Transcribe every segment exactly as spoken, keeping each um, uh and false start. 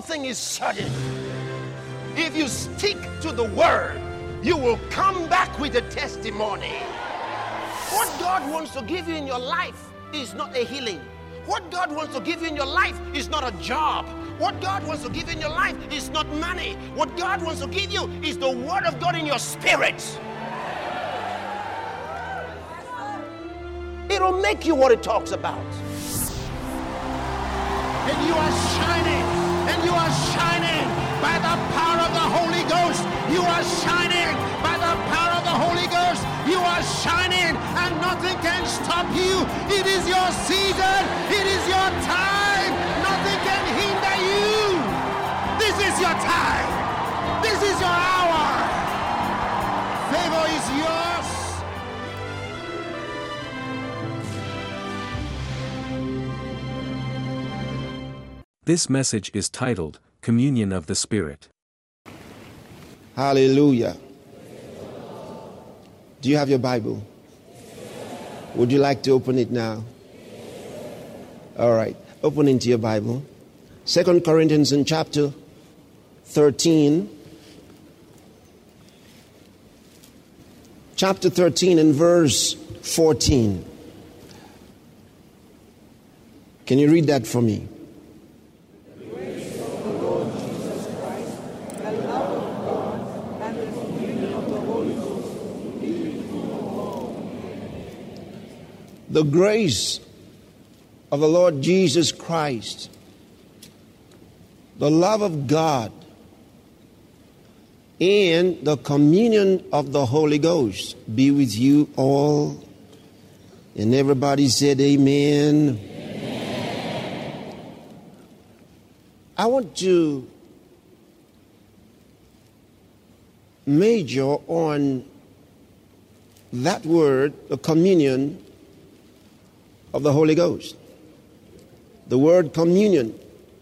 thing is certain. If you stick to the word, you will come back with a testimony. What God wants to give you in your life is not a healing. What God wants to give you in your life is not a job. What God wants to give you in your life is not money. What God wants to give you is the word of God in your spirit. It'll make you what it talks about. And you are shining, and you are shining by the power of the Holy Ghost. You are shining by the power of the Holy Ghost. You are shining, and nothing can stop you. It is your season. It is your time. Nothing can hinder you. This is your time. This is your hour. Favor is yours. This message is titled, Communion of the Spirit. Hallelujah. Do you have your Bible? Would you like to open it now? All right. Open into your Bible. Second Corinthians in chapter thirteen. Chapter thirteen and verse fourteen. Can you read that for me? The grace of the Lord Jesus Christ, the love of God, and the communion of the Holy Ghost be with you all. And everybody said amen. Amen. I want to major on that word, the communion of the Holy Ghost. The word communion.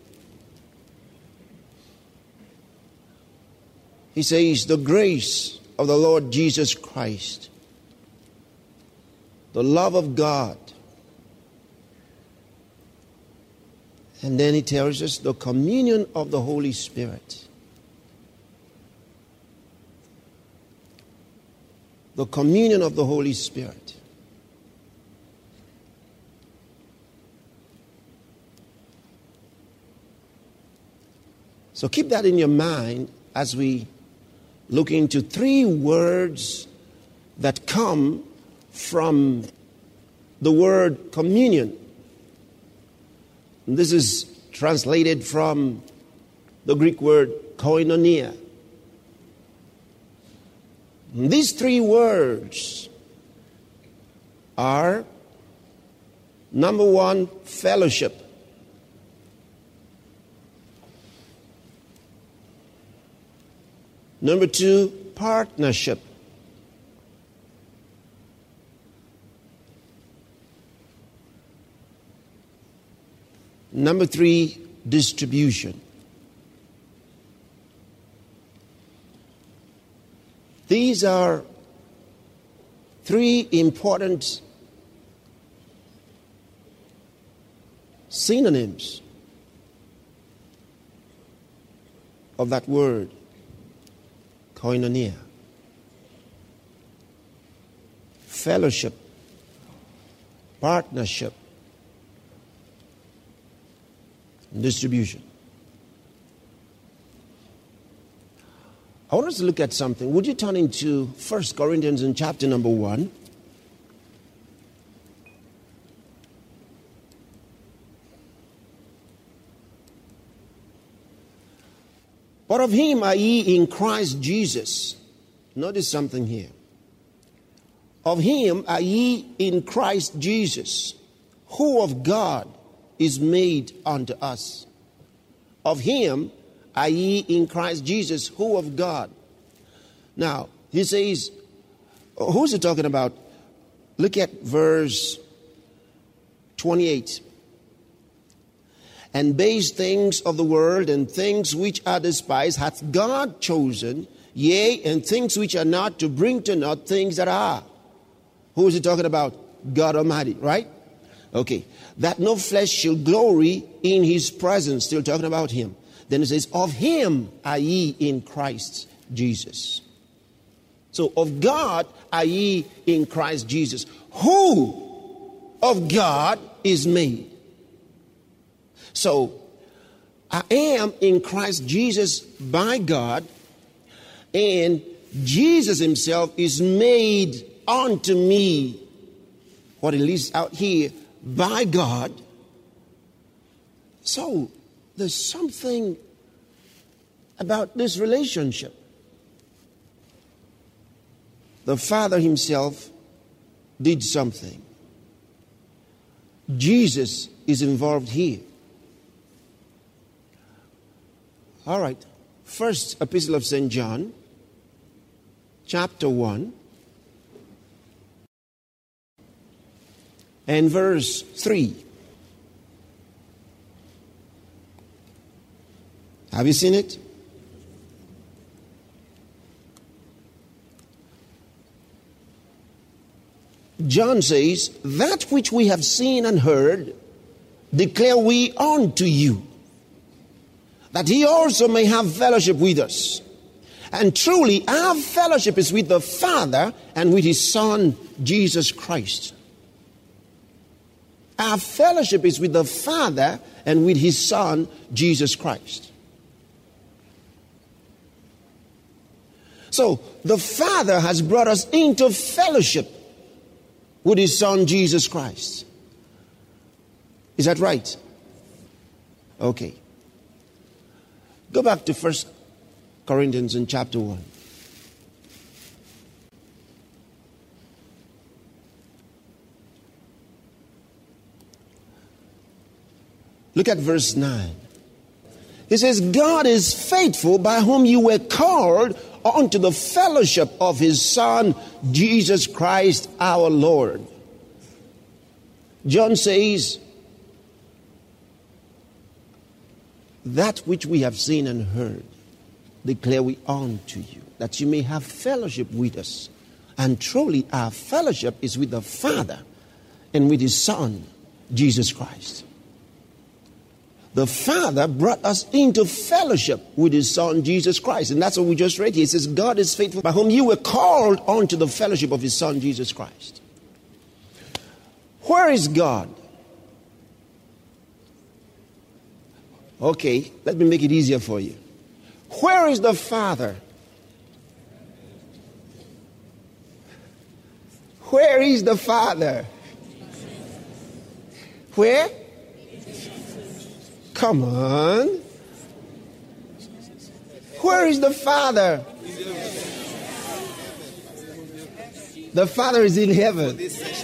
He says, the grace of the Lord Jesus Christ, the love of God, and then he tells us the communion of the Holy Spirit. The communion of the Holy Spirit. So keep that in your mind as we look into three words that come from the word communion. And this is translated from the Greek word koinonia. And these three words are, number one, fellowship. Number two, partnership. Number three, distribution. These are three important synonyms of that word. Koinonia. Fellowship. Partnership. And distribution. I want us to look at something. Would you turn into First Corinthians in chapter number one? But of him are ye in Christ Jesus. Notice something here. Of him are ye in Christ Jesus, who of God is made unto us. Of him are ye in Christ Jesus, who of God. Now, he says, who's he talking about? Look at verse twenty-eight. And base things of the world and things which are despised hath God chosen, yea, and things which are not, to bring to naught things that are. Who is he talking about? God Almighty, right? Okay. That no flesh shall glory in his presence. Still talking about him. Then it says, of him are ye in Christ Jesus. So of God are ye in Christ Jesus. Who of God is made? So I am in Christ Jesus by God, and Jesus himself is made unto me, what it lists out here, by God. So there's something about this relationship. The Father himself did something. Jesus is involved here. All right. First Epistle of Saint John, chapter one, and verse three. Have you seen it? John says, that which we have seen and heard, declare we unto you, that he also may have fellowship with us. And truly, our fellowship is with the Father and with his Son, Jesus Christ. Our fellowship is with the Father and with his Son, Jesus Christ. So, the Father has brought us into fellowship with his Son, Jesus Christ. Is that right? Okay. Go back to First Corinthians in chapter one. Look at verse nine. It says, God is faithful, by whom you were called unto the fellowship of his Son, Jesus Christ our Lord. John says, that which we have seen and heard, declare we unto you, that you may have fellowship with us. And truly our fellowship is with the Father and with his Son, Jesus Christ. The Father brought us into fellowship with his Son, Jesus Christ. And that's what we just read here. It says, God is faithful, by whom you were called unto the fellowship of his Son, Jesus Christ. Where is God? Okay, let me make it easier for you. Where is the Father? Where is the Father? Where? Come on. Where is the Father? The Father is in heaven.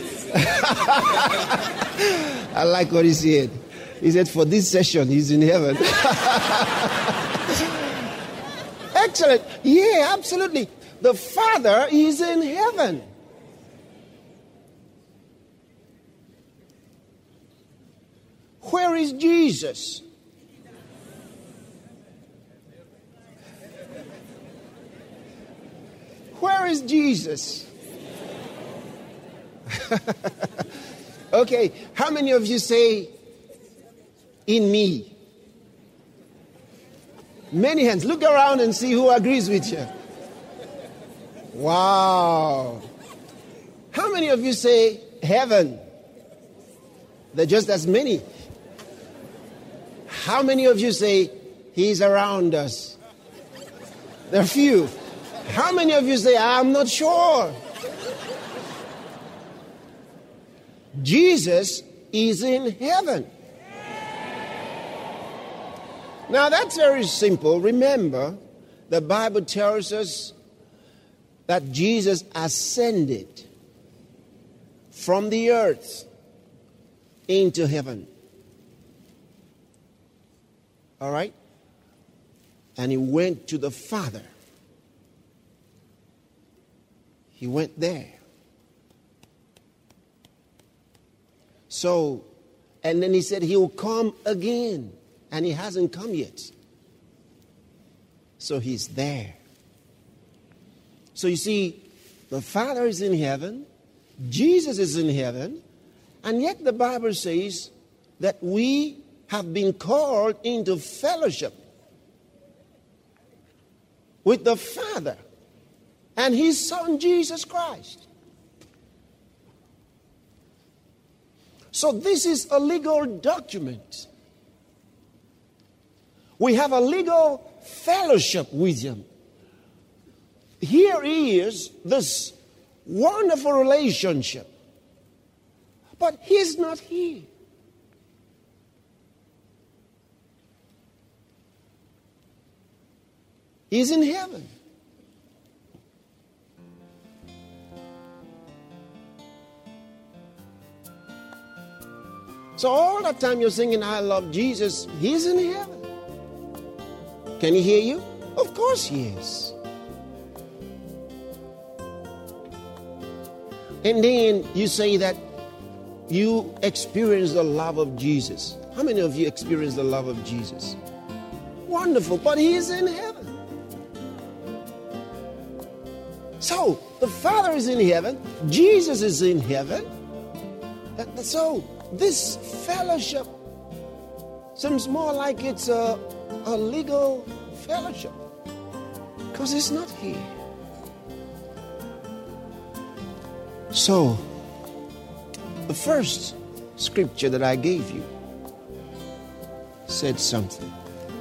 I like what he said. He said, for this session, he's in heaven. Excellent. Yeah, absolutely. The Father is in heaven. Where is Jesus? Where is Jesus? Okay, how many of you say, in me? Many hands. Look around and see who agrees with you. Wow. How many of you say, heaven? There are just as many. How many of you say, he's around us? There are few. How many of you say, I'm not sure? Jesus is in heaven. Now that's very simple. Remember, the Bible tells us that Jesus ascended from the earth into heaven. All right? And he went to the Father. He went there. So, and then he said he'll come again. And he hasn't come yet. So he's there. So you see, the Father is in heaven. Jesus is in heaven. And yet the Bible says that we have been called into fellowship with the Father and His Son, Jesus Christ. So this is a legal document. We have a legal fellowship with Him. Here is this wonderful relationship. But He's not here. He's in heaven. So all the time you're singing, I love Jesus, He's in heaven. Can He hear you? Of course He is. And then you say that you experience the love of Jesus. How many of you experience the love of Jesus? Wonderful, but He is in heaven. So, the Father is in heaven, Jesus is in heaven. So, this fellowship seems more like it's a, a legal fellowship, because it's not here. So, the first scripture that I gave you said something.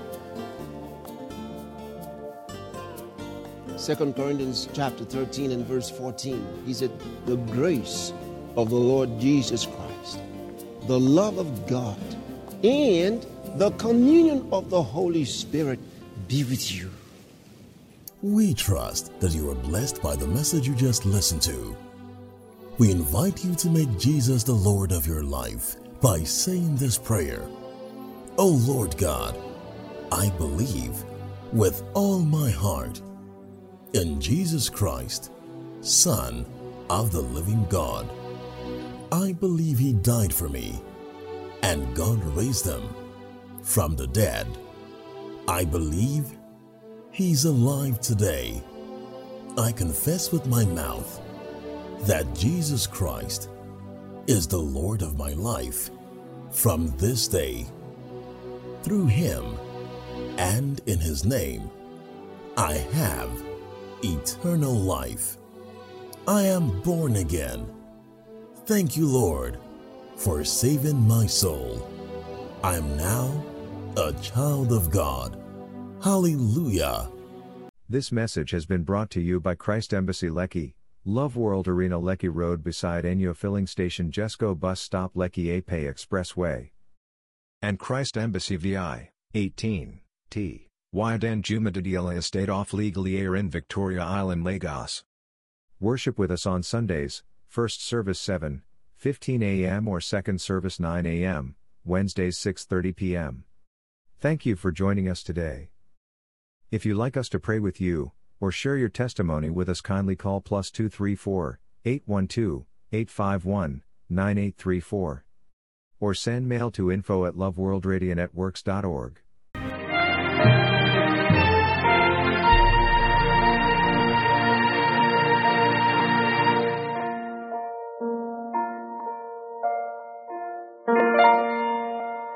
Second Corinthians chapter thirteen and verse fourteen. He said, the grace of the Lord Jesus Christ, the love of God, and the communion of the Holy Spirit be with you. We trust that you are blessed by the message you just listened to. We invite you to make Jesus the Lord of your life by saying this prayer. O Lord God, I believe with all my heart in Jesus Christ, Son of the living God. I believe He died for me, and God raised Him from the dead. I believe He's alive today. I confess with my mouth that Jesus Christ is the Lord of my life from this day. Through Him and in His name, I have eternal life. I am born again. Thank you, Lord, for saving my soul. I am now a child of God. Hallelujah. This message has been brought to you by Christ Embassy Lekki, Love World Arena Lekki Road beside Enyo Filling Station Jesco Bus Stop Lekki Ape Expressway. And Christ Embassy V I, eighteen, T, Wyden Jumadadila Estate off Legally Air in Victoria Island, Lagos. Worship with us on Sundays, first service seven fifteen a m or second service nine a m, Wednesdays six thirty p m Thank you for joining us today. If you like us to pray with you, or share your testimony with us, kindly call plus two three four, eight one two, eight five one, nine eight three four. Or send mail to info at loveworldradionetworks dot org.